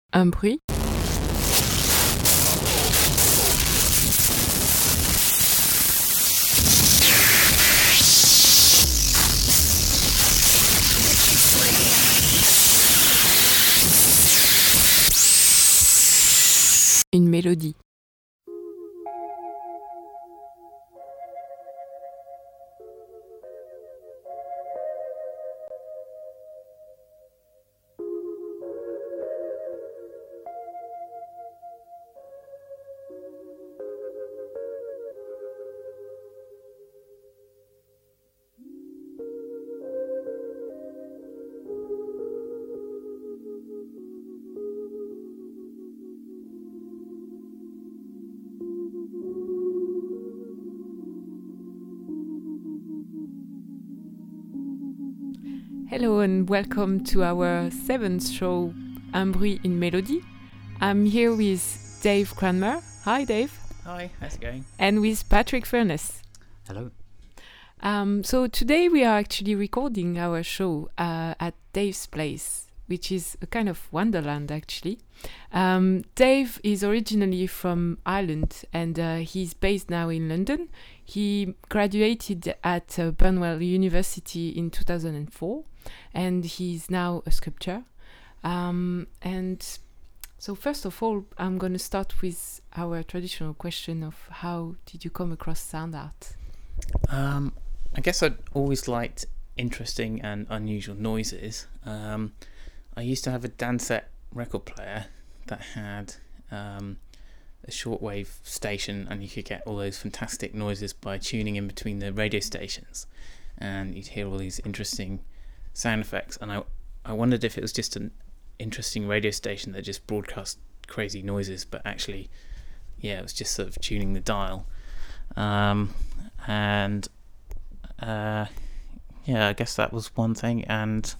Un bruit. Une mélodie. Hello and welcome to our 7th show, Un bruit, une mélodie. I'm here with Dave Cranmer. Hi, Dave. Hi, how's it going? And with Patrick Furness. Hello. So today we are actually recording our show at Dave's place, which is a kind of wonderland actually. Dave is originally from Ireland and he's based now in London. He graduated at Burnwell University in 2004 and he's now a sculptor. And so first of all, I'm going to start with our traditional question of how did you come across sound art? I guess I'd always liked interesting and unusual noises. I used to have a Dansette record player that had a shortwave station, and you could get all those fantastic noises by tuning in between the radio stations, and you'd hear all these interesting sound effects. And I wondered if it was just an interesting radio station that just broadcast crazy noises, but actually, yeah, it was just sort of tuning the dial. I guess that was one thing, and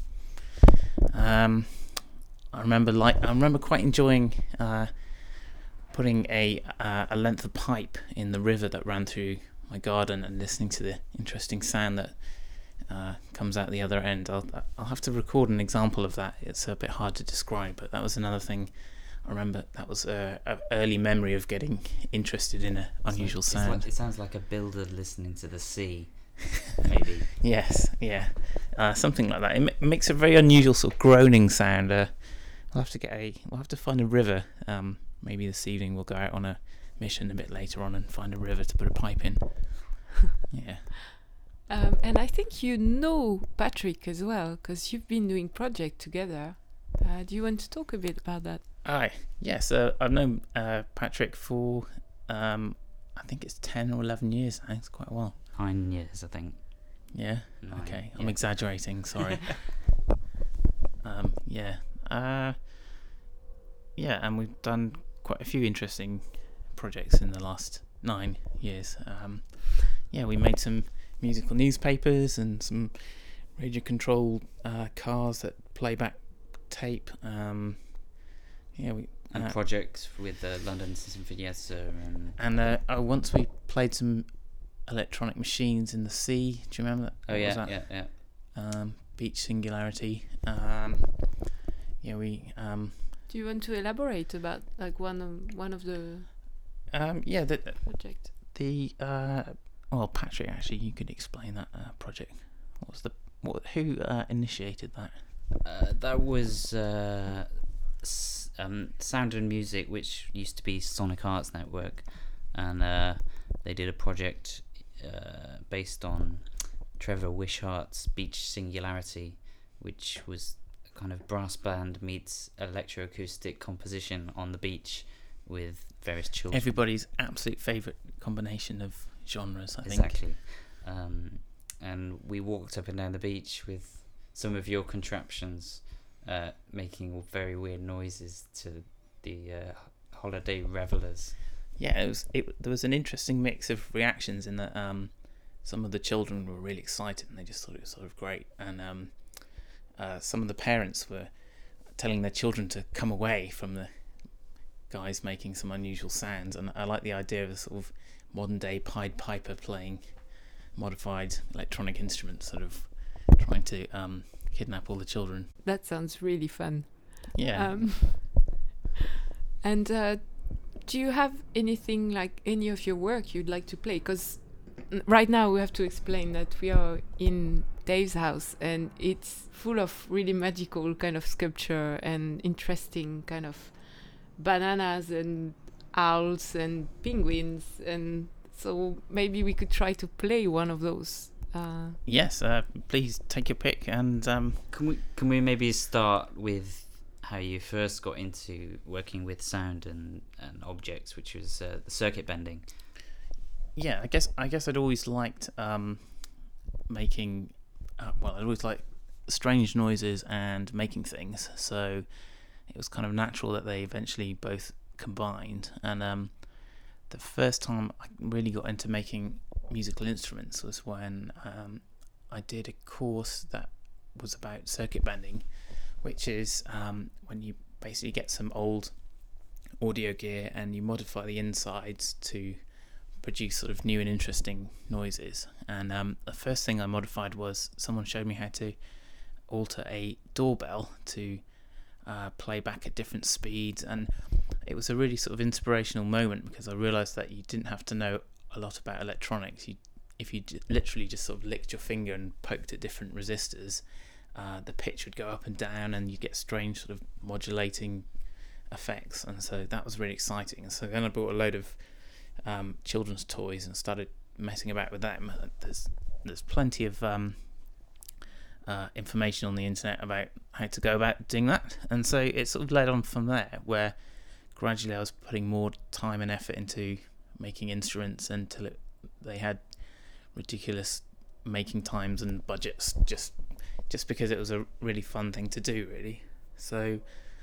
I remember quite enjoying putting a length of pipe in the river that ran through my garden and listening to the interesting sound that comes out the other end. I'll have to record an example of that. It's a bit hard to describe, but that was another thing. I remember that was an early memory of getting interested in an unusual sound. It sounds like a builder listening to the sea, maybe. Yes, yeah, something like that. It makes a very unusual sort of groaning sound. We'll have to find a river. Maybe this evening we'll go out on a mission a bit later on and find a river to put a pipe in. Yeah. And I think you know Patrick as well, because you've been doing project together. Do you want to talk a bit about that? Yes. I've known Patrick for I think it's 10 or 11 years now. It's quite a while. 9 years, I think. Yeah. 9, okay. yeah. I'm exaggerating. Sorry. Yeah. Yeah, and we've done quite a few interesting projects in the last 9 years. Yeah, we made some musical newspapers and some radio-controlled cars that play back tape. Yeah, and projects with the London Symphony Orchestra. And once we played some electronic machines in the sea. Do you remember that? Oh, yeah, yeah. Beach Singularity. Yeah, we. Do you want to elaborate about like one of the? Yeah, the project. Well, Patrick, actually, you could explain that project. Who initiated that? That was Sound and Music, which used to be Sonic Arts Network, and they did a project based on Trevor Wishart's Beach Singularity, which was a kind of brass band meets electroacoustic composition on the beach with various children. Everybody's absolute favourite combination of genres, I think. Exactly. And we walked up and down the beach with some of your contraptions, making very weird noises to the holiday revelers. Yeah, there was an interesting mix of reactions in that some of the children were really excited and they just thought it was sort of great, and some of the parents were telling their children to come away from the guys making some unusual sounds. And I like the idea of a sort of modern day Pied Piper playing modified electronic instruments, sort of trying to kidnap all the children. That sounds really fun. Yeah. And do you have anything, like any of your work you'd like to play? Because right now we have to explain that we are in Dave's house and it's full of really magical kind of sculpture and interesting kind of bananas and owls and penguins, and so maybe we could try to play one of those. Yes, please take your pick. And Can we maybe start with how you first got into working with sound and objects, which was the circuit bending? yeah, I guess I'd always liked making. I'd always liked strange noises and making things. So it was kind of natural that they eventually both combined. And the first time I really got into making musical instruments was when I did a course that was about circuit bending, which is when you basically get some old audio gear and you modify the insides to produce sort of new and interesting noises. And the first thing I modified was someone showed me how to alter a doorbell to play back at different speeds, and it was a really sort of inspirational moment because I realised that you didn't have to know a lot about electronics. If you literally just sort of licked your finger and poked at different resistors, the pitch would go up and down and you get strange sort of modulating effects, and so that was really exciting. And so then I bought a load of children's toys and started messing about with them. There's plenty of information on the internet about how to go about doing that, and so it sort of led on from there, where gradually I was putting more time and effort into making instruments until they had ridiculous making times and budgets, just because it was a really fun thing to do, really. So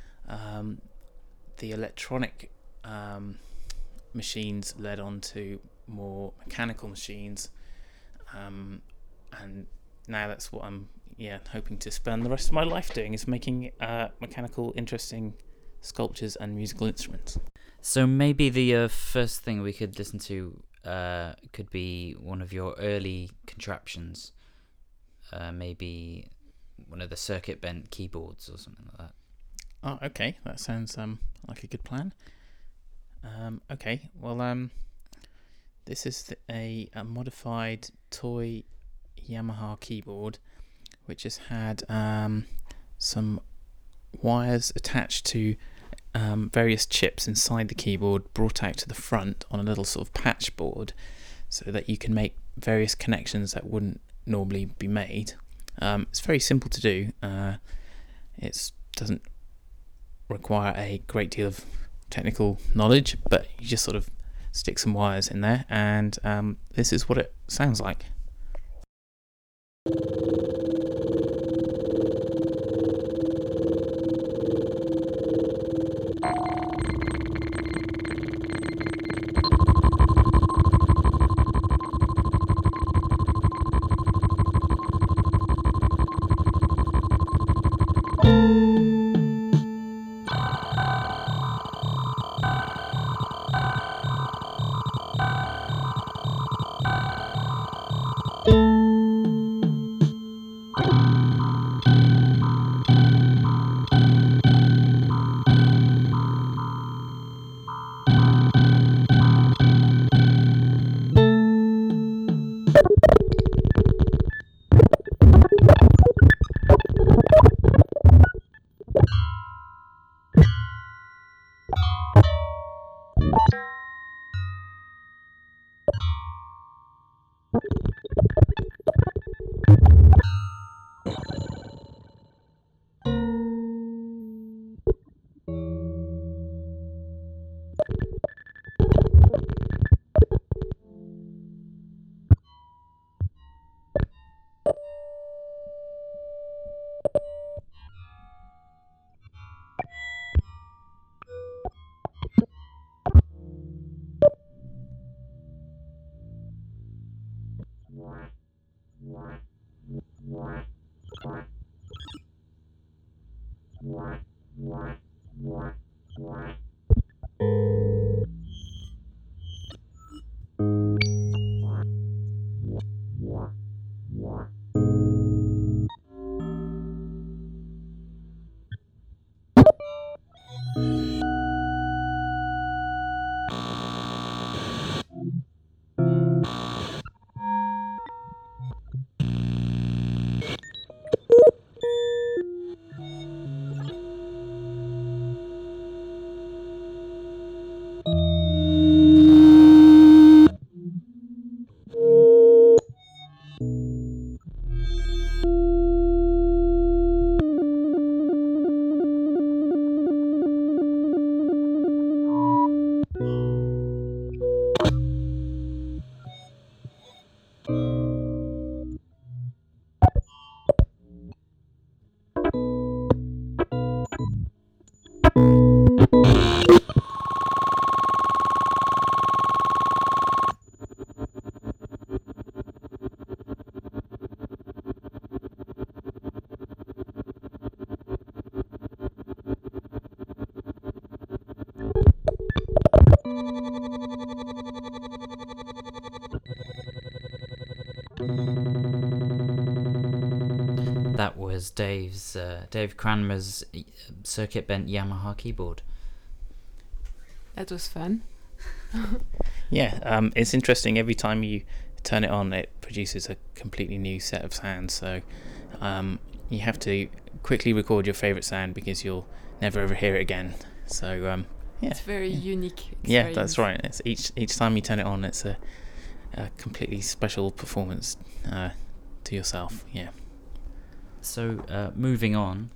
the electronic machines led on to more mechanical machines, and now that's what I'm hoping to spend the rest of my life doing, is making mechanical, interesting sculptures and musical instruments. So maybe the first thing we could listen to could be one of your early contraptions, maybe one of the circuit bent keyboards or something like that. Oh, okay, that sounds like a good plan. Okay, well, this is a modified toy Yamaha keyboard, which has had some wires attached to various chips inside the keyboard, brought out to the front on a little sort of patch board, so that you can make various connections that wouldn't normally be made. It's very simple to do. It doesn't require a great deal of technical knowledge, but you just sort of stick some wires in there, and this is what it sounds like. was Dave Cranmer's circuit bent Yamaha keyboard. That was fun. Yeah, it's interesting. Every time you turn it on, it produces a completely new set of sounds. So you have to quickly record your favourite sound because you'll never ever hear it again. So yeah, it's very unique experience. Yeah, that's right. It's each time you turn it on, it's a completely special performance to yourself. Yeah. So moving on,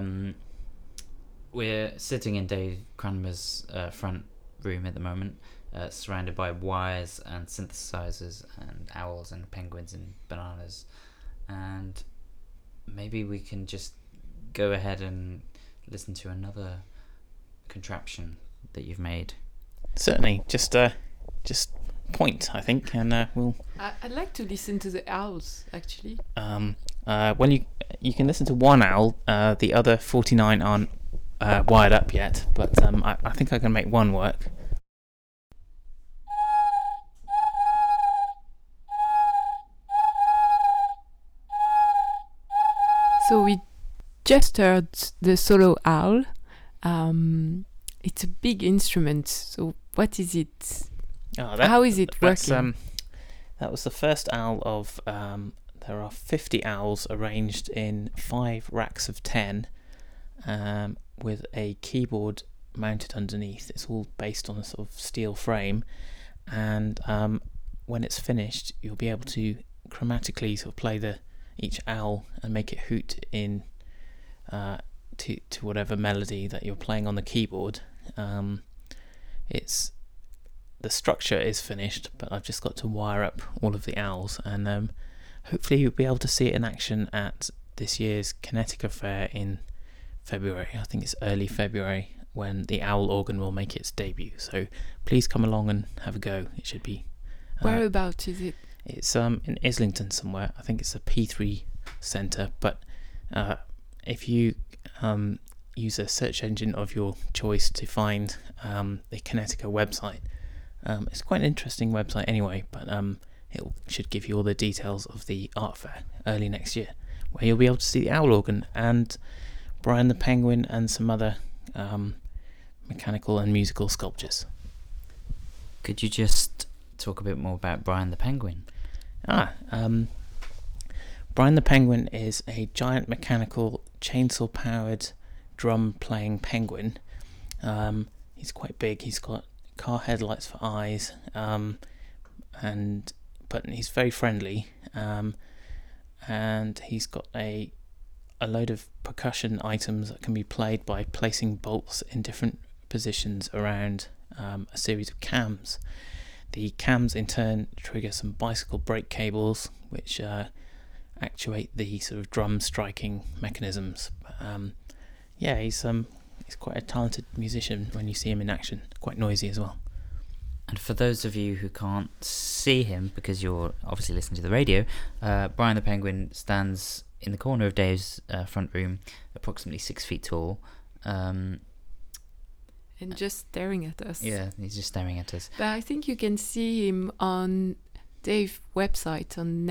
we're sitting in Dave Cranmer's front room at the moment, surrounded by wires and synthesizers and owls and penguins and bananas, and maybe we can just go ahead and listen to another contraption that you've made. Certainly, just point, I think, and we'll. I'd like to listen to the owls, actually. Well, you can listen to one owl. The other 49 aren't wired up yet, but I think I can make one work. So we just heard the solo owl. It's a big instrument. So what is it? How is it working? That was the first owl of. There are 50 owls arranged in 5 racks of 10, with a keyboard mounted underneath. It's all based on a sort of steel frame, and when it's finished, you'll be able to chromatically sort of play each owl and make it hoot in to whatever melody that you're playing on the keyboard. It's the structure is finished, but I've just got to wire up all of the owls, and hopefully you'll be able to see it in action at this year's Connecticut Fair in February. I think it's early February when the owl organ will make its debut. So please come along and have a go. It should be. Whereabouts is it? It's in Islington somewhere. I think it's a P3 centre. But if you use a search engine of your choice to find the Connecticut website, it's quite an interesting website anyway. But it should give you all the details of the art fair early next year, where you'll be able to see the owl organ and Brian the Penguin and some other mechanical and musical sculptures. Could you just talk a bit more about Brian the Penguin? Brian the Penguin is a giant mechanical chainsaw-powered drum-playing penguin. He's quite big. He's got car headlights for eyes, but he's very friendly, and he's got a load of percussion items that can be played by placing bolts in different positions around a series of cams. The cams in turn trigger some bicycle brake cables which actuate the sort of drum striking mechanisms. He's quite a talented musician when you see him in action, quite noisy as well. And for those of you who can't see him because you're obviously listening to the radio, Brian the Penguin stands in the corner of Dave's front room, approximately 6 feet tall. And just staring at us. Yeah, he's just staring at us. But I think you can see him on Dave's website on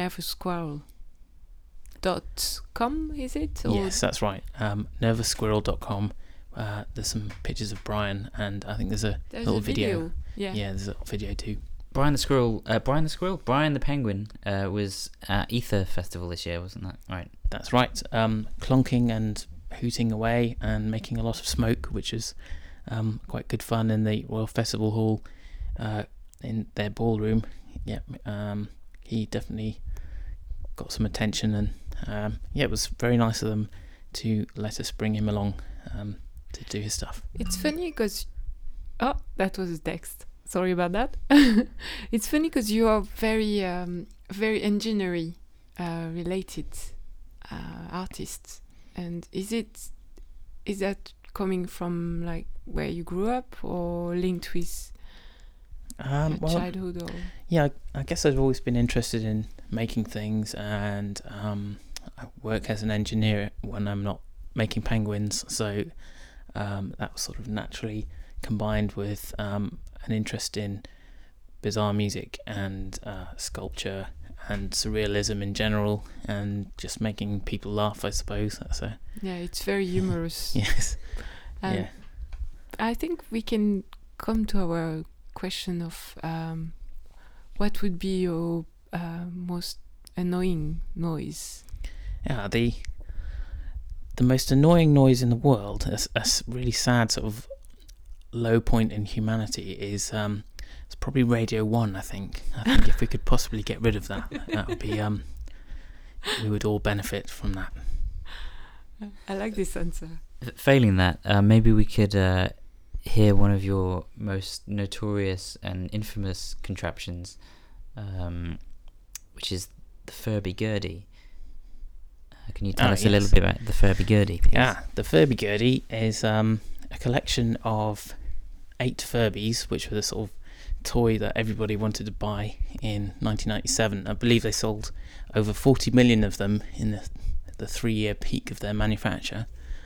nervoussquirrel.com, is it? Or yes, that's right. nervoussquirrel.com. There's some pictures of Brian, and I think there's a little video. Yeah, there's a little video too. Brian the Penguin was at Ether Festival this year, wasn't that right? That's right. Clonking and hooting away and making a lot of smoke, which is quite good fun in the Royal Festival Hall in their ballroom. Yeah, he definitely got some attention, and it was very nice of them to let us bring him along to do his stuff. It's funny because that was a text. Sorry about that. It's funny because you are very engineering related artists, and is that coming from like where you grew up or linked with childhood? Or? Yeah, I guess I've always been interested in making things, and I work as an engineer when I'm not making penguins, so that was sort of naturally combined with an interest in bizarre music and sculpture and surrealism in general, and just making people laugh, I suppose. That's a Yeah, it's very humorous. yes. And Yeah. I think we can come to our question of what would be your most annoying noise? Yeah, the most annoying noise in the world, a really sad sort of low point in humanity, is it's probably Radio 1, I think. I think if we could possibly get rid of that, that would be we would all benefit from that. I like this answer. Failing that, maybe we could hear one of your most notorious and infamous contraptions, which is the Furby-Gurdy. Can you tell us a little bit about the Furby-Gurdy, please? Yeah, the Furby-Gurdy is a collection of 8 Furbies, which were the sort of toy that everybody wanted to buy in 1997. I believe they sold over 40 million of them in the 3-year peak of their manufacture.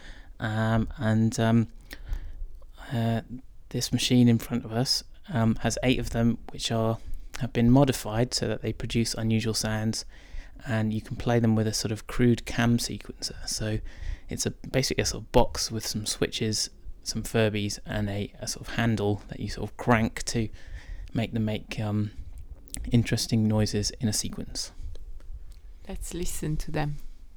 This machine in front of us has 8 of them, which have been modified so that they produce unusual sounds, and you can play them with a sort of crude cam sequencer. So it's basically a sort of box with some switches, some Furbies, and a sort of handle that you sort of crank to make them make interesting noises in a sequence. Let's listen to them.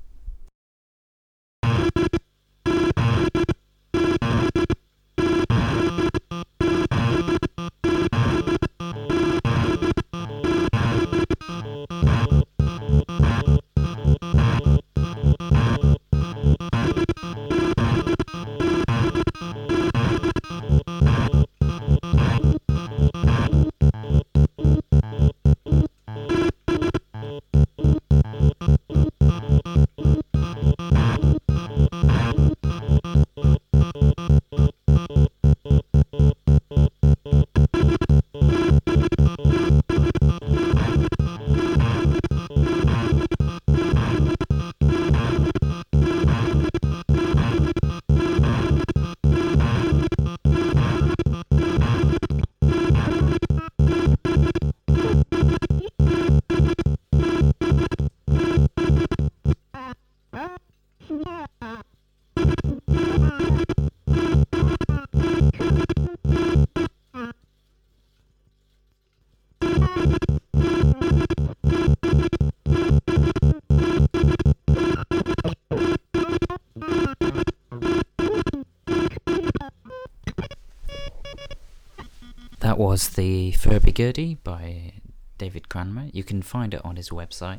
That was the Furby-Gurdy by David Cranmer. You can find it on his website,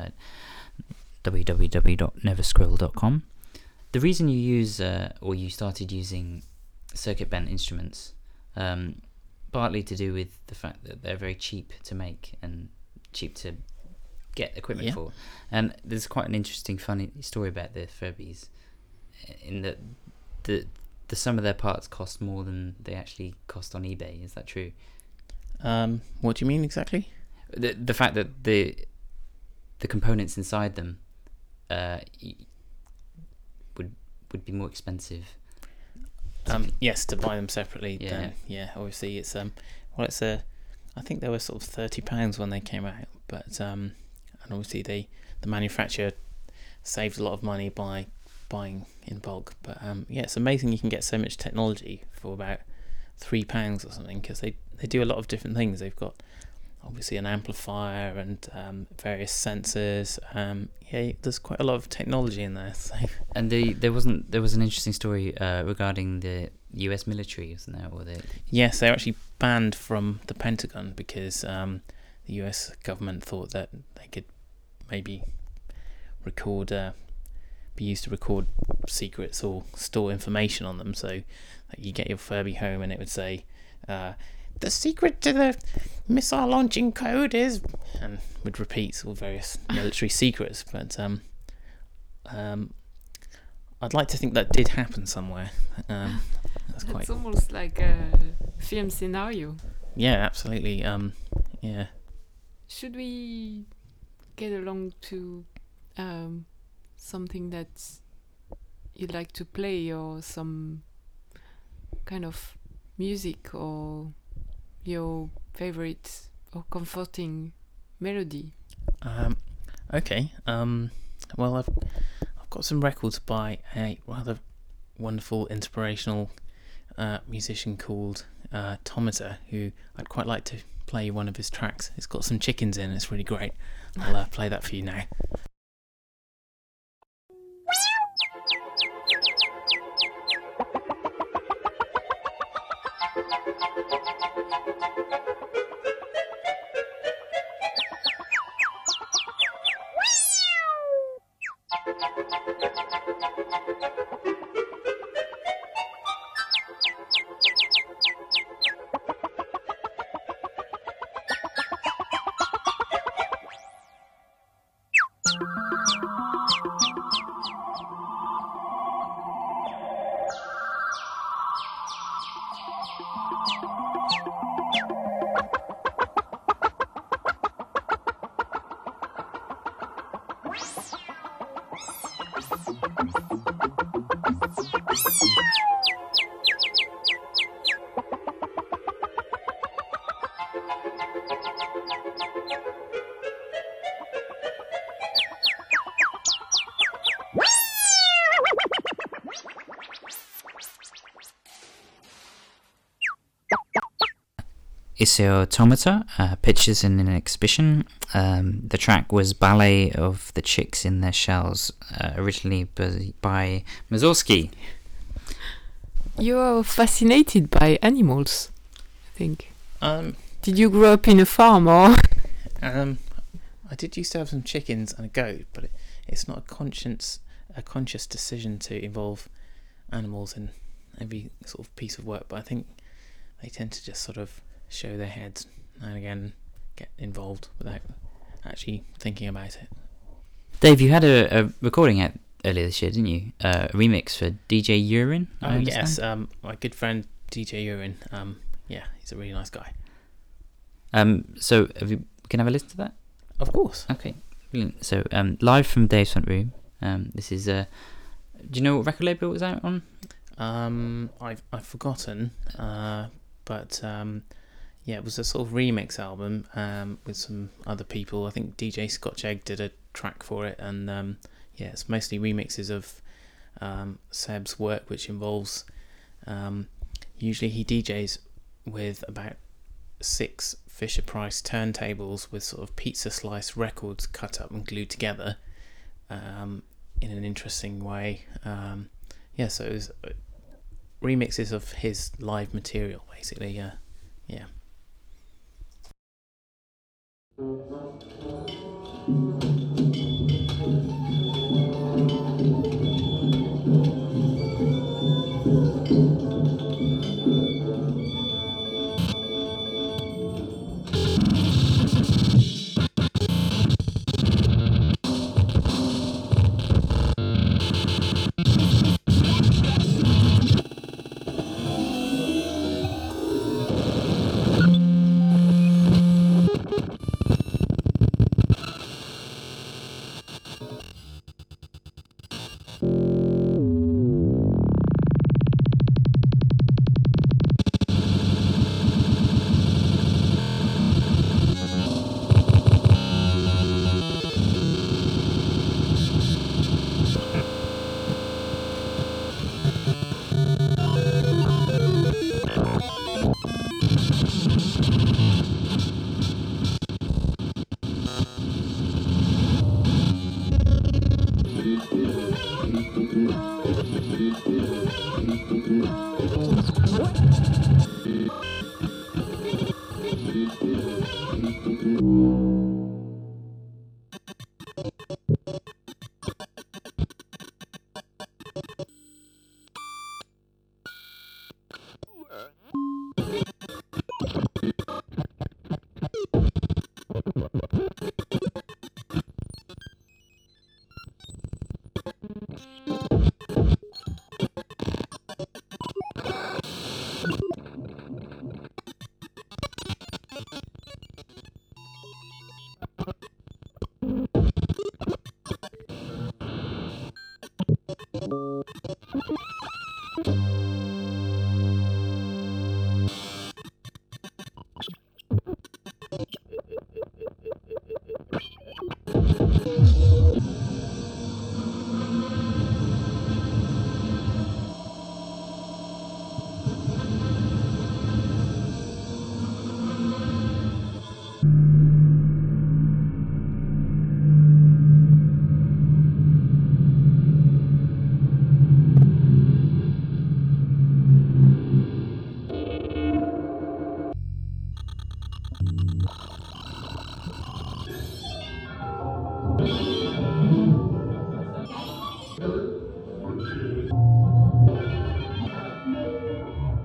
www.neversquirrel.com. The reason you use, or you started using circuit bent instruments, partly to do with the fact that they're very cheap to make and cheap to get equipment for. And there's quite an interesting, funny story about the Furbies, in that the sum of their parts cost more than they actually cost on eBay. Is that true? What do you mean exactly? The fact that the components inside them would be more expensive. Yes, to buy them separately. Yeah. Obviously, it's I think they were sort of £30 when they came out, but and obviously the manufacturer saved a lot of money by buying in bulk. But it's amazing you can get so much technology for about £3 or something, because they do a lot of different things. They've got obviously an amplifier and various sensors. There's quite a lot of technology in there. So. And there was an interesting story regarding the US military, wasn't there? Yes, they're actually banned from the Pentagon because the US government thought that they could maybe be used to record secrets or store information on them. So like, you get your Furby home and it would say, the secret to the missile launching code is, and would repeat all various military secrets. But I'd like to think that did happen somewhere. That's quite. It's almost like a film scenario. Yeah, absolutely. Yeah. Should we get along to something that you'd like to play, or some kind of music, or your favorite or comforting melody? Okay. Well, I've got some records by a rather wonderful, inspirational musician called Tomater, who I'd quite like to play one of his tracks. It's got some chickens in. It's really great. I'll play that for you now. Iseo Automata, pictures in an exhibition. The track was Ballet of the Chicks in Their Shells, originally by Mussorgsky. You are fascinated by animals, I think. Did you grow up in a farm or? I did used to have some chickens and a goat, but it's not a conscious decision to involve animals in every sort of piece of work. But I think they tend to just sort of show their heads and again get involved without actually thinking about it. Dave, you had a recording out earlier this year, didn't you? A remix for DJ Urine. Oh yes, my good friend DJ Urine. Yeah, he's a really nice guy. So can I have a listen to that? Of course. Okay, brilliant. So live from Dave's front room. This is do you know what record label it was out on? I've forgotten. But yeah, it was a sort of remix album with some other people. I think DJ Scotch Egg did a track for it, and yeah, it's mostly remixes of Seb's work, which involves usually he DJs with about 6 Fisher-Price turntables with sort of pizza slice records cut up and glued together in an interesting way. Yeah, so it was remixes of his live material, basically. Yeah.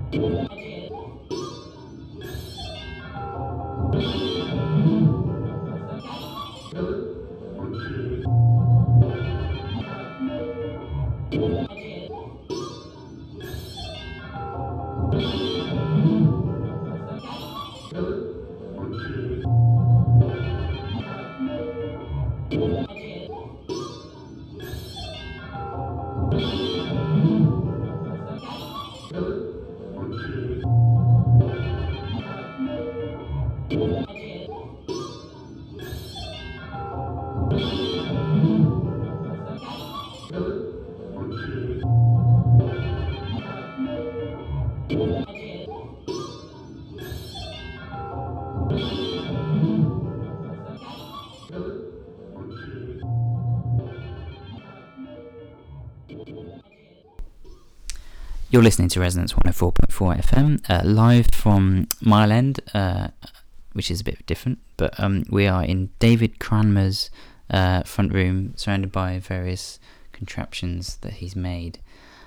You're listening to Resonance 104.4 FM, live from Mile End, which is a bit different, but we are in David Cranmer's front room, surrounded by various contraptions that he's made.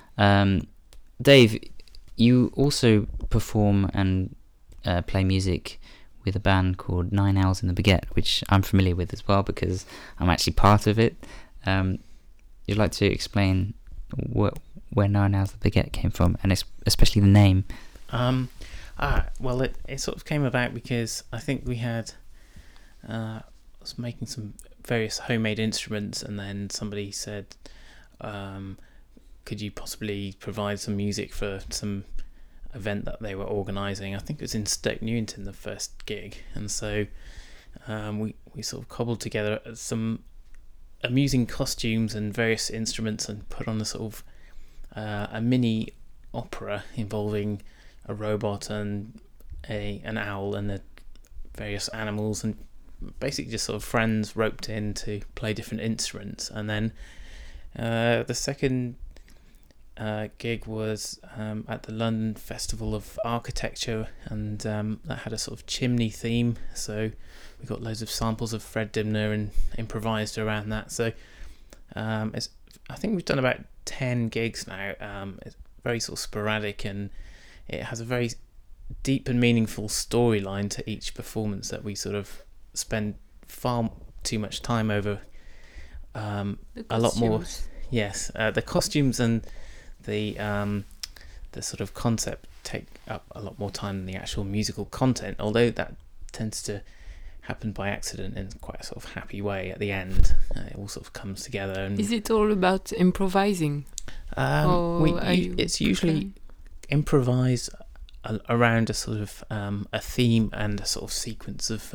Dave, you also perform and play music with a band called Nine Owls in the Baguette, which I'm familiar with as well because I'm actually part of it. You'd like to explain where Nine Owls in the Baguette came from, and especially the name? Well, it sort of came about because I think we had was making some various homemade instruments, and then somebody said, could you possibly provide some music for some event that they were organising? I think it was in Stoke Newington, the first gig, and so we sort of cobbled together some amusing costumes and various instruments and put on a sort of a mini opera involving a robot and an owl and the various animals, and basically just sort of friends roped in to play different instruments. And then the second gig was at the London Festival of Architecture, and that had a sort of chimney theme, so we got loads of samples of Fred Dimner and improvised around that. So I think we've done about 10 gigs now. It's very sort of sporadic, and it has a very deep and meaningful storyline to each performance that we sort of spend far too much time over. A lot more. Yes, the costumes and the sort of concept take up a lot more time than the actual musical content, although that tends to happen by accident in quite a sort of happy way at the end. It all sort of comes together. And is it all about improvising? It's usually improvised around a sort of a theme and a sort of sequence of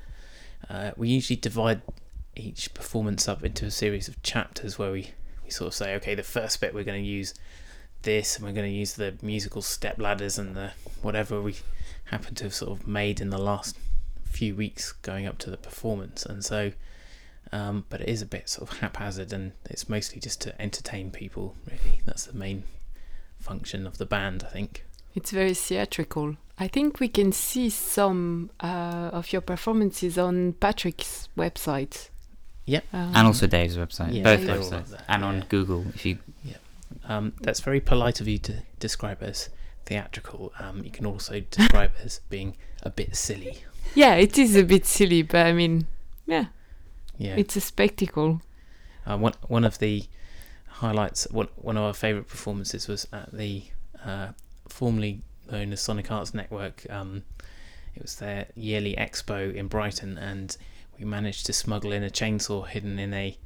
we usually divide each performance up into a series of chapters where we sort of say, okay, the first bit we're going to use this, and we're going to use the musical step ladders and the whatever we happen to have sort of made in the last few weeks going up to the performance. And so but it is a bit sort of haphazard, and it's mostly just to entertain people, really. That's the main function of the band, I think. It's very theatrical. I think we can see some of your performances on Patrick's website. Yep. And also Dave's website. Yeah, both they're websites. all And on Google, if you... Yeah. That's very polite of you to describe it as theatrical. You can also describe it as being a bit silly. Yeah, it is a bit silly, but I mean, yeah. It's a spectacle. One of the highlights, one of our favourite performances was at the formerly known as Sonic Arts Network. It was their yearly expo in Brighton, and we managed to smuggle in a chainsaw hidden in a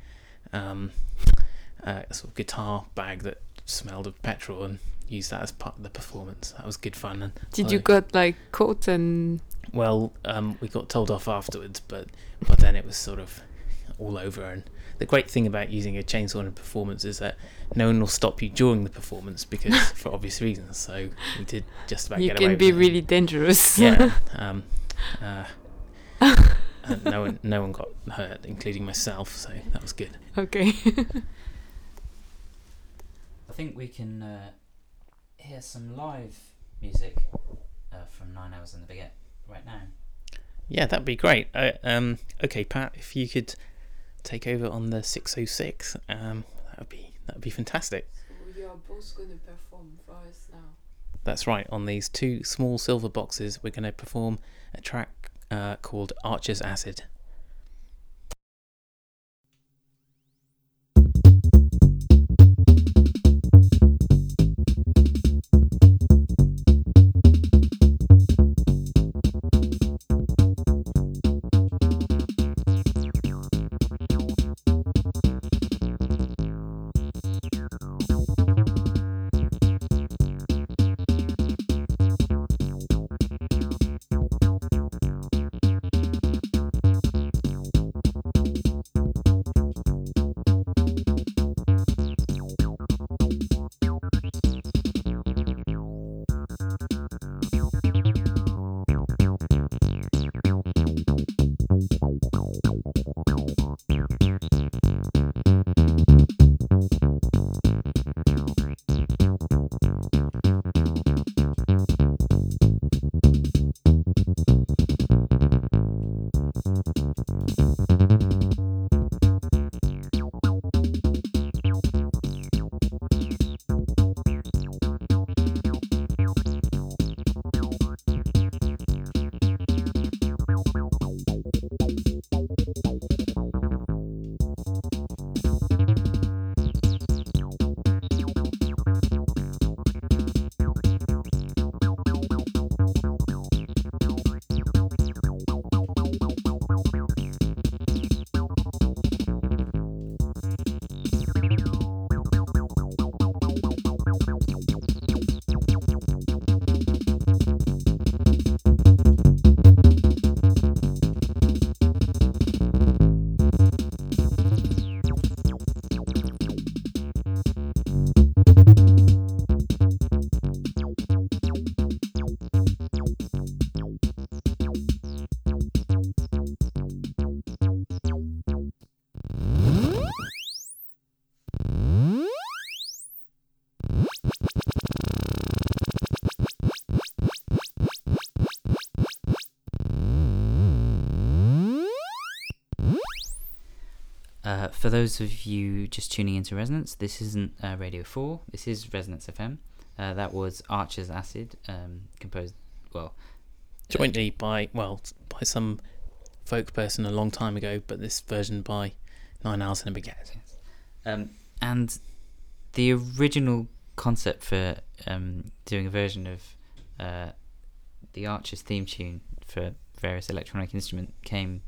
sort of guitar bag that smelled of petrol, and use that as part of the performance. That was good fun. And did you got like caught and... Well, we got told off afterwards, but then it was sort of all over. And the great thing about using a chainsaw in a performance is that no one will stop you during the performance, because for obvious reasons. So we did just about get away with it. You can be really dangerous. Yeah. And no one got hurt, including myself, so that was good. Okay. I think we can hear some live music from 9 Owls in the Baguette right now. Yeah, that'd be great. Okay, Pat, if you could take over on the 606, that'd be fantastic. So you are both going to perform for us now. That's right. On these 2 small silver boxes, we're going to perform a track called Archer's Acid. For those of you just tuning into Resonance, this isn't Radio 4, this is Resonance FM. That was Archer's Acid, composed, jointly by some folk person a long time ago, but this version by Nine Owls and a Baguette. And the original concept for doing a version of the Archer's theme tune for various electronic instrument came...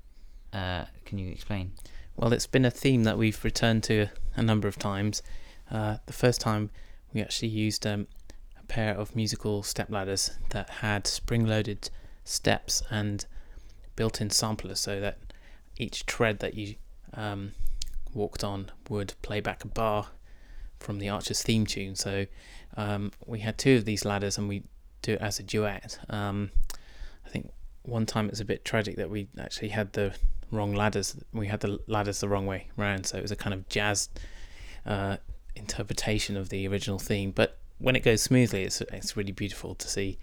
can you explain? Well, it's been a theme that we've returned to a number of times. The first time we actually used a pair of musical stepladders that had spring-loaded steps and built-in samplers, so that each tread that you walked on would play back a bar from the Archer's theme tune. So we had 2 of these ladders and we do it as a duet. I think one time it was a bit tragic that we actually had the wrong ladders. We had the ladders the wrong way round, so it was a kind of jazz interpretation of the original theme. But when it goes smoothly, it's really beautiful to see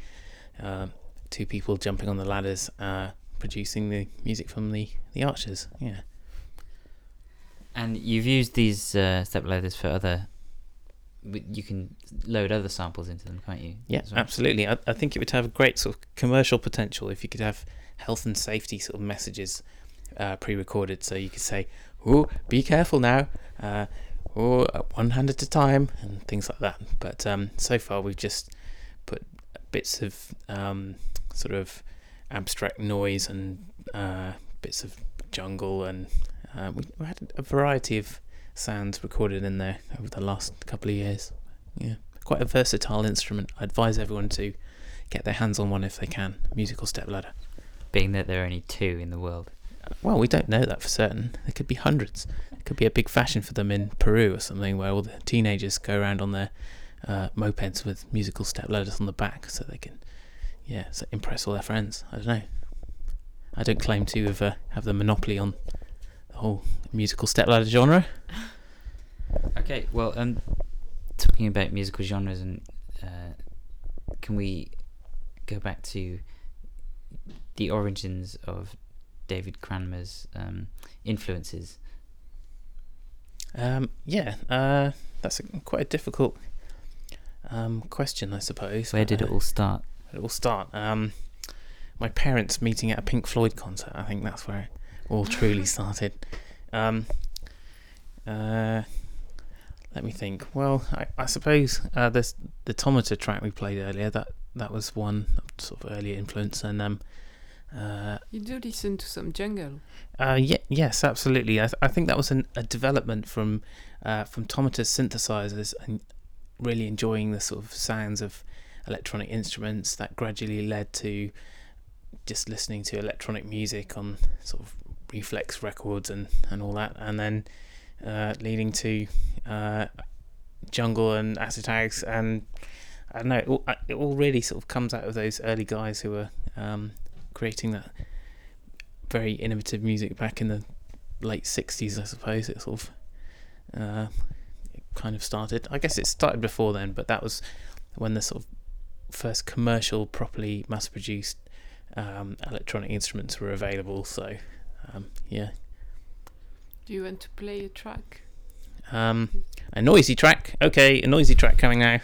2 people jumping on the ladders, producing the music from the Archers. Yeah. And you've used these step ladders for other... You can load other samples into them, can't you? Yeah, well? Absolutely. I think it would have a great sort of commercial potential if you could have health and safety sort of messages pre-recorded, so you could say, "Oh, be careful now, one hand at a time," and things like that. But so far we've just put bits of sort of abstract noise and bits of jungle, and we had a variety of sounds recorded in there over the last couple of years. Yeah, quite a versatile instrument. I advise everyone to get their hands on one if they can. Musical stepladder. Being that there are only 2 in the world. Well, we don't know that for certain. There could be hundreds. It could be a big fashion for them in Peru or something, where all the teenagers go around on their mopeds with musical stepladders on the back, so they can, so impress all their friends. I don't know. I don't claim to have the monopoly on the whole musical stepladder genre. Okay, well, talking about musical genres, and can we go back to the origins of David Cranmer's influences? That's quite a difficult question, I suppose. Where did it all start? It all start. My parents meeting at a Pink Floyd concert. I think that's where it all truly started. Let me think. Well, I suppose the Tomater track we played earlier, that was one sort of early influence, and You do listen to some jungle. Yes, absolutely. I think that was a development from Tomater's synthesizers and really enjoying the sort of sounds of electronic instruments that gradually led to just listening to electronic music on sort of Reflex records and all that, and then leading to jungle and acid house, and I don't know, it all really sort of comes out of those early guys who were creating that very innovative music back in the late 60s, I suppose. It sort of it kind of started. I guess it started before then, but that was when the sort of first commercial, properly mass-produced electronic instruments were available. So, yeah. Do you want to play a track? A noisy track. Okay, a noisy track coming now.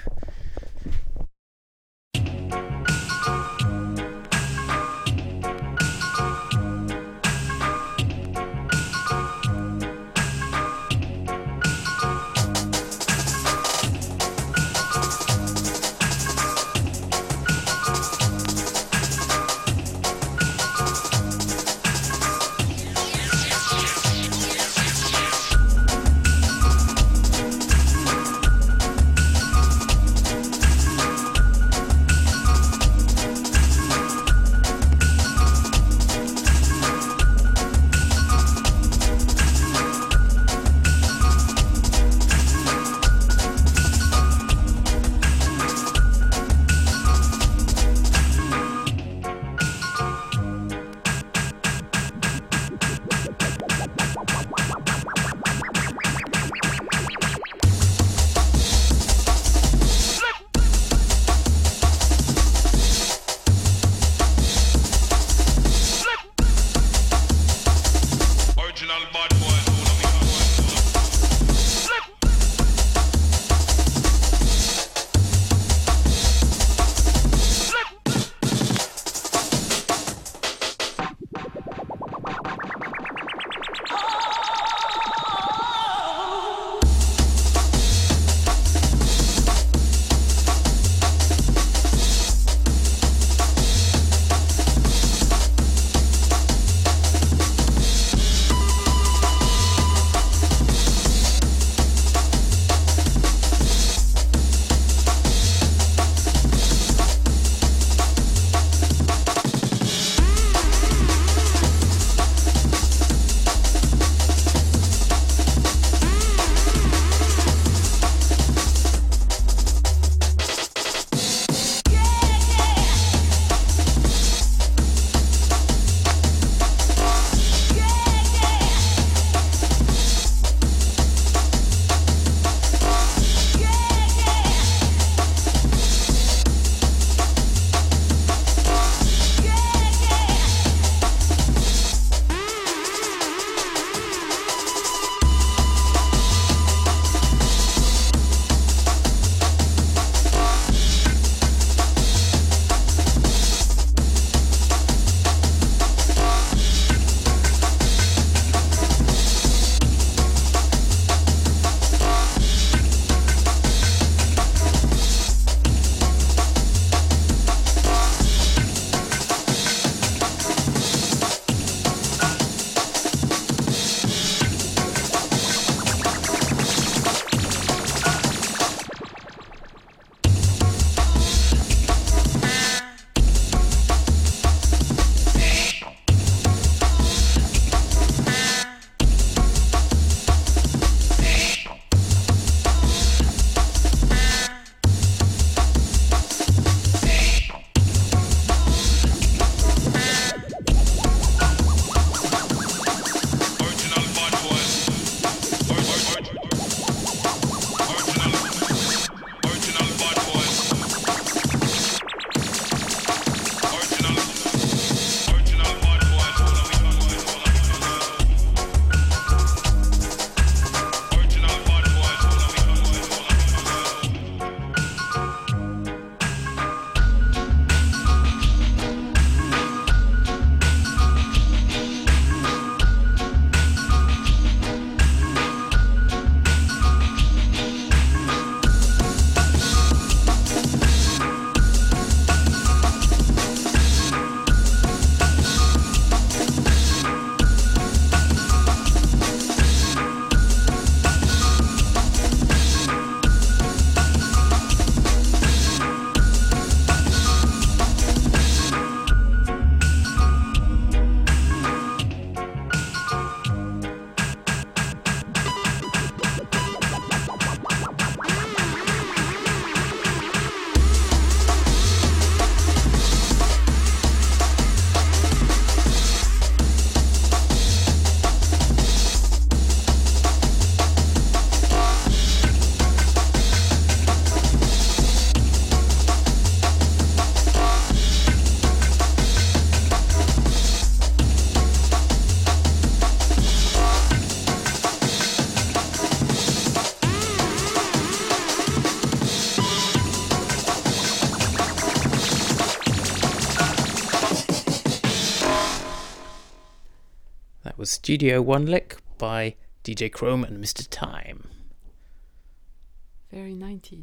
was Studio One Lick by DJ Chrome and Mr. Time. Very 90s.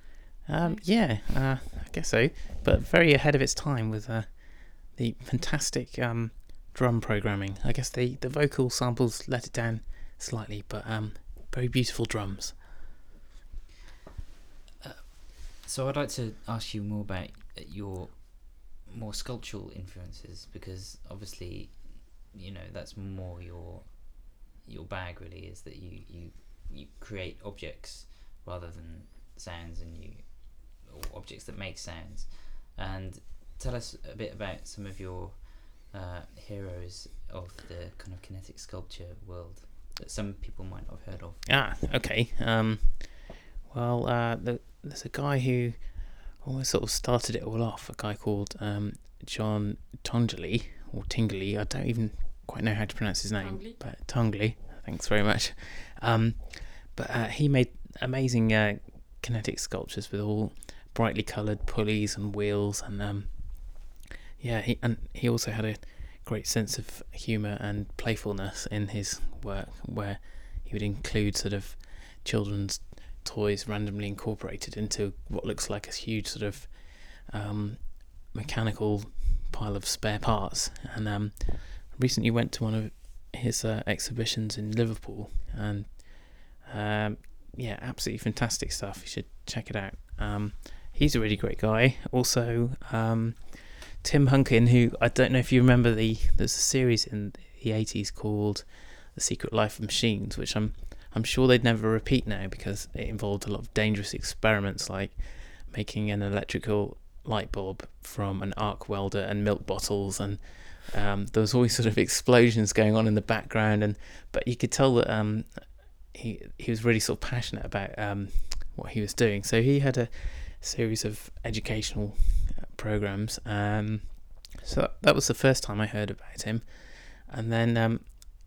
I guess so, but very ahead of its time with the fantastic drum programming. I guess the vocal samples let it down slightly, but very beautiful drums. So I'd like to ask you more about your more sculptural influences, because obviously, that's more your bag really, is that you create objects rather than sounds, or objects that make sounds. And tell us a bit about some of your heroes of the kind of kinetic sculpture world that some people might not have heard of. Okay. There's a guy who almost sort of started it all off, a guy called John Tongley, or Tingley. I don't even quite know how to pronounce his name, but Tongley. Thanks very much. But he made amazing kinetic sculptures with all brightly coloured pulleys and wheels, and he also had a great sense of humour and playfulness in his work, where he would include sort of children's toys randomly incorporated into what looks like a huge sort of mechanical pile of spare parts. And recently went to one of his exhibitions in Liverpool, and absolutely fantastic stuff. You should check it out. He's a really great guy. Also, Tim Hunkin, who I don't know if you remember, there's a series in the 80s called The Secret Life of Machines, which I'm sure they'd never repeat now, because it involved a lot of dangerous experiments, like making an electrical light bulb from an arc welder and milk bottles, and there was always sort of explosions going on in the background, but you could tell that he was really sort of passionate about what he was doing. So he had a series of educational programs. So that was the first time I heard about him, and then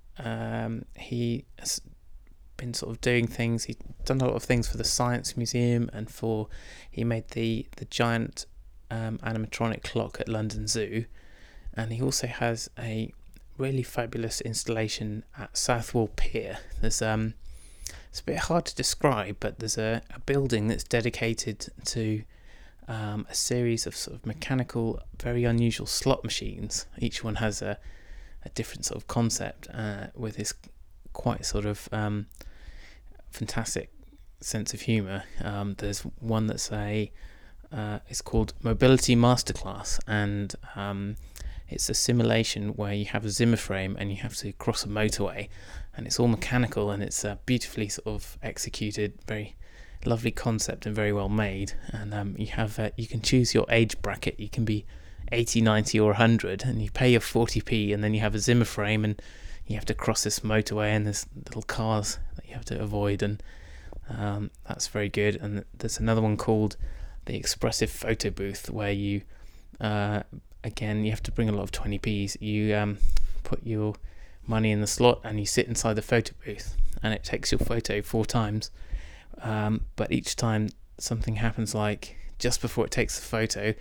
he has been sort of doing things. He's done a lot of things for the Science Museum, and he made the giant animatronic clock at London Zoo, and he also has a really fabulous installation at Southwall Pier. There's it's a bit hard to describe, but there's a building that's dedicated to a series of sort of mechanical, very unusual slot machines. Each one has a different sort of concept, with this quite sort of fantastic sense of humour. There's one that's it's called Mobility Masterclass, and it's a simulation where you have a Zimmer frame and you have to cross a motorway, and it's all mechanical, and it's beautifully sort of executed, very lovely concept and very well made. And you can choose your age bracket. You can be 80, 90 or 100, and you pay your 40p, and then you have a Zimmer frame, and you have to cross this motorway, and there's little cars that you have to avoid, and that's very good. And there's another one called the Expressive Photo Booth, where you again, you have to bring a lot of 20p's. You put your money in the slot and you sit inside the photo booth, and it takes your photo 4 times, but each time something happens, like just before it takes the photo,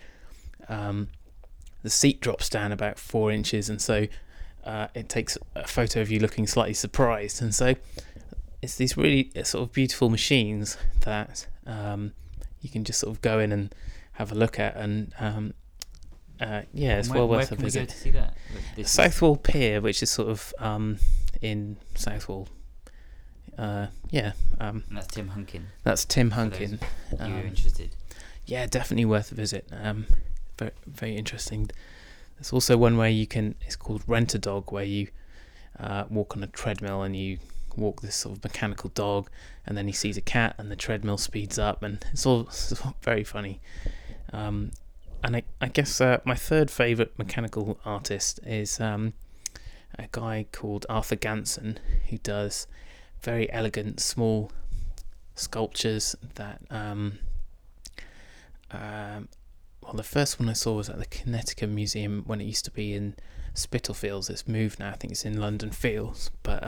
the seat drops down about 4 inches, and so it takes a photo of you looking slightly surprised. And so it's these really sort of beautiful machines that you can just sort of go in and have a look at, and it's well worth a visit. Where can we go to see that? Southwall Pier, which is sort of in Southwall. And that's Tim Hunkin. That's Tim Hunkin. You're interested? Yeah, definitely worth a visit. Very, very interesting. There's also one where it's called Rent a Dog, where you walk on a treadmill and you walk this sort of mechanical dog, and then he sees a cat and the treadmill speeds up, and it's all very funny. And I guess my third favourite mechanical artist is a guy called Arthur Ganson, who does very elegant small sculptures that the first one I saw was at the Connecticut Museum when it used to be in Spitalfields. It's moved now, I think it's in London Fields, but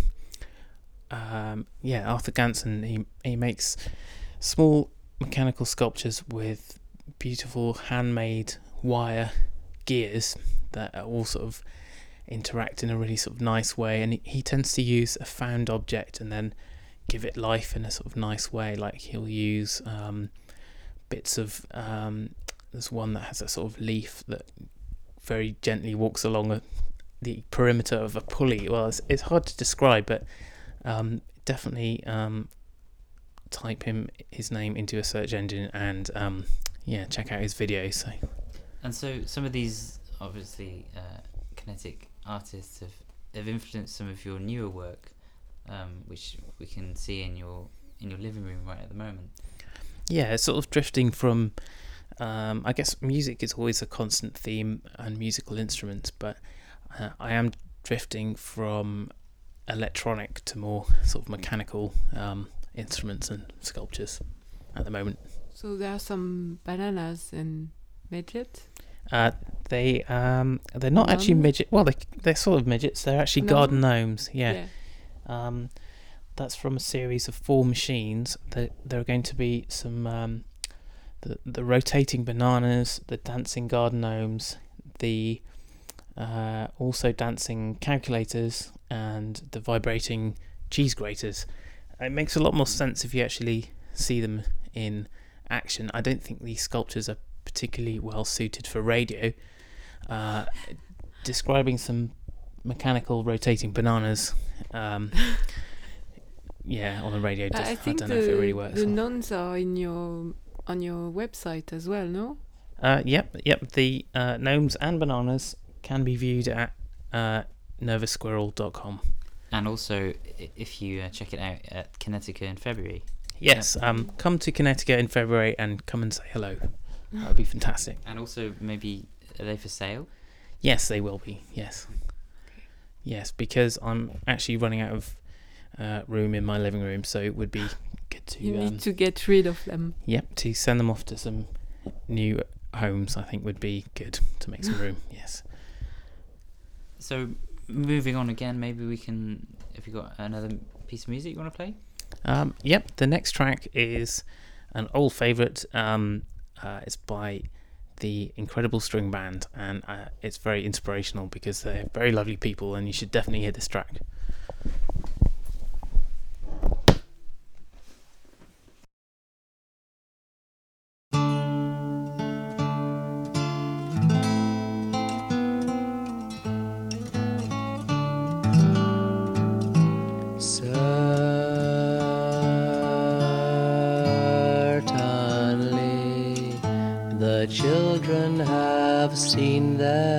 Arthur Ganson, he makes small mechanical sculptures with beautiful handmade wire gears that are all sort of interact in a really sort of nice way, and he tends to use a found object and then give it life in a sort of nice way. Like he'll use bits of there's one that has a sort of leaf that very gently walks along the perimeter of a pulley. Well, it's hard to describe, but definitely type his name into a search engine and check out his videos. So some of these obviously kinetic artists have influenced some of your newer work, which we can see in your living room right at the moment. Yeah, it's sort of drifting from I guess music is always a constant theme and musical instruments, but I am drifting from electronic to more sort of mechanical instruments and sculptures at the moment. So there are some bananas and midgets? They're not actually midget. Well, they're sort of midgets. They're actually garden gnomes. Yeah. That's from a series of 4 machines. There are going to be some the rotating bananas, the dancing garden gnomes, the also dancing calculators, and the vibrating cheese graters. It makes a lot more sense if you actually see them in action. I don't think these sculptures are particularly well suited for radio. Describing some mechanical rotating bananas on the radio, I think don't know if it really works. The gnomes are on your website as well, no? Yep. The gnomes and bananas can be viewed at nervoussquirrel.com. And also, if you check it out at Kinetica in February. Yes, come to Kinetica in February and come and say hello. That would be fantastic. And also, maybe, are they for sale? Yes, they will be, yes. Yes, because I'm actually running out of room in my living room, so it would be good to... You need to get rid of them. Yep, to send them off to some new homes, I think would be good to make some room, yes. So, moving on again, maybe we can... Have you got another piece of music you want to play? Yep, the next track is an old favourite. It's by the Incredible String Band, and it's very inspirational because they're very lovely people, and you should definitely hear this track. The children have seen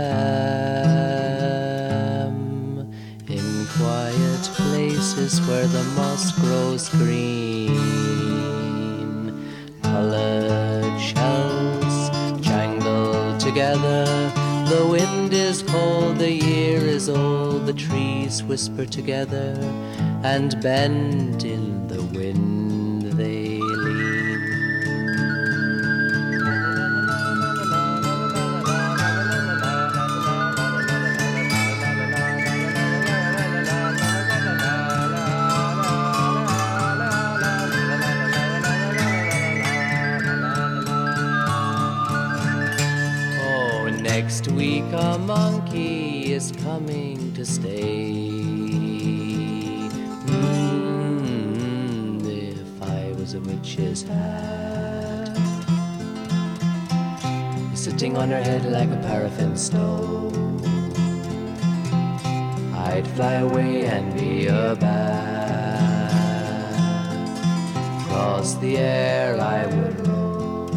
them in quiet places where the moss grows green. Colored shells jangle together. The wind is cold, the year is old. The trees whisper together and bend in the wind they lean. Next week a monkey is coming to stay. If I was a witch's hat, sitting on her head like a paraffin stove, I'd fly away and be a bat. Across the air I would roll,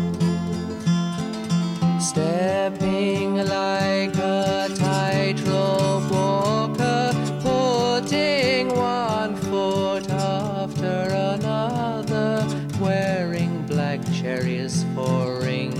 stepping like a tightrope walker, putting one foot after another, wearing black cherries for rings.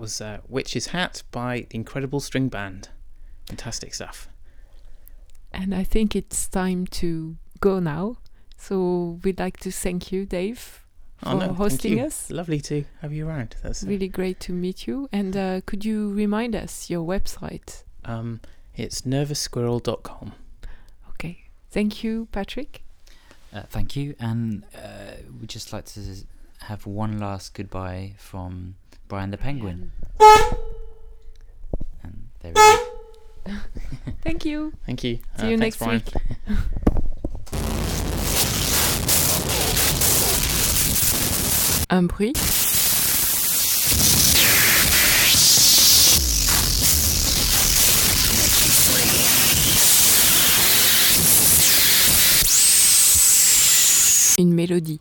was Witch's Hat by the Incredible String Band. Fantastic stuff. And I think it's time to go now. So we'd like to thank you, Dave, for hosting us. Lovely to have you around. That's really great to meet you. And could you remind us your website? It's nervoussquirrel.com. Okay. Thank you, Patrick. Thank you. And we'd just like to have one last goodbye from Brian the Penguin. And there we go. Thank you. Thank you. See you next Brian. week. Un bruit. Une mélodie.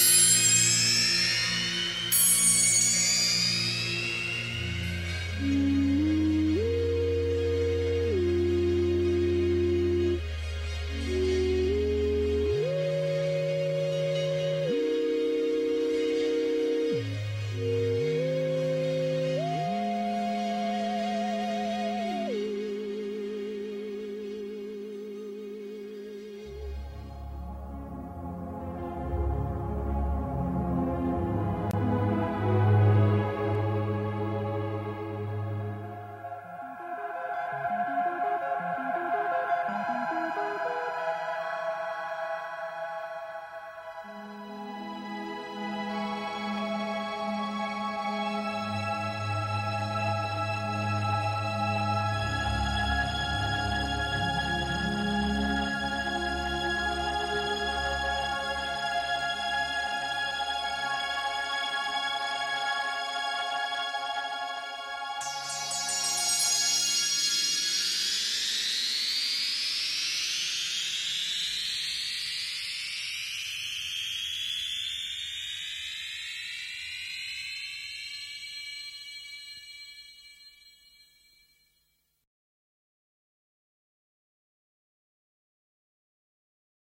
Mm-hmm.